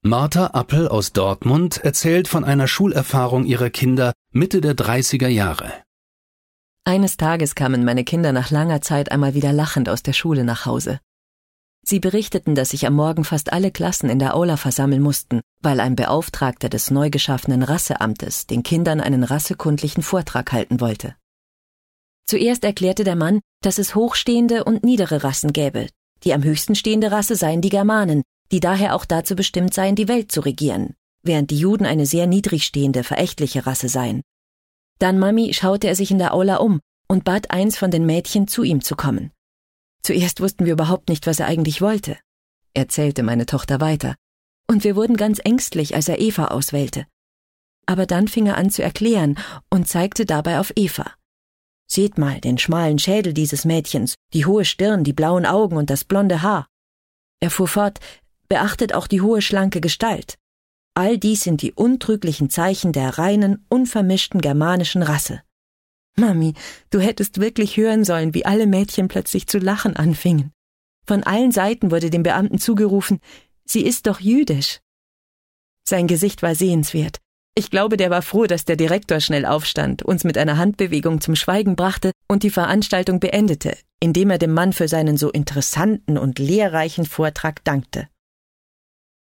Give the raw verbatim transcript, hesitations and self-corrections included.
Martha Appel aus Dortmund erzählt von einer Schulerfahrung ihrer Kinder Mitte der dreißiger Jahre. Eines Tages kamen meine Kinder nach langer Zeit einmal wieder lachend aus der Schule nach Hause. Sie berichteten, dass sich am Morgen fast alle Klassen in der Aula versammeln mussten, weil ein Beauftragter des neu geschaffenen Rasseamtes den Kindern einen rassekundlichen Vortrag halten wollte. Zuerst erklärte der Mann, dass es hochstehende und niedere Rassen gäbe. Die am höchsten stehende Rasse seien die Germanen, die daher auch dazu bestimmt seien, die Welt zu regieren, während die Juden eine sehr niedrig stehende, verächtliche Rasse seien. Dann, Mami, schaute er sich in der Aula um und bat eins von den Mädchen, zu ihm zu kommen. Zuerst wussten wir überhaupt nicht, was er eigentlich wollte, erzählte meine Tochter weiter, und wir wurden ganz ängstlich, als er Eva auswählte. Aber dann fing er an zu erklären und zeigte dabei auf Eva. Seht mal den schmalen Schädel dieses Mädchens, die hohe Stirn, die blauen Augen und das blonde Haar. Er fuhr fort, beachtet auch die hohe, schlanke Gestalt. All dies sind die untrüglichen Zeichen der reinen, unvermischten germanischen Rasse. Mami, du hättest wirklich hören sollen, wie alle Mädchen plötzlich zu lachen anfingen. Von allen Seiten wurde dem Beamten zugerufen, sie ist doch jüdisch. Sein Gesicht war sehenswert. Ich glaube, der war froh, dass der Direktor schnell aufstand, uns mit einer Handbewegung zum Schweigen brachte und die Veranstaltung beendete, indem er dem Mann für seinen so interessanten und lehrreichen Vortrag dankte.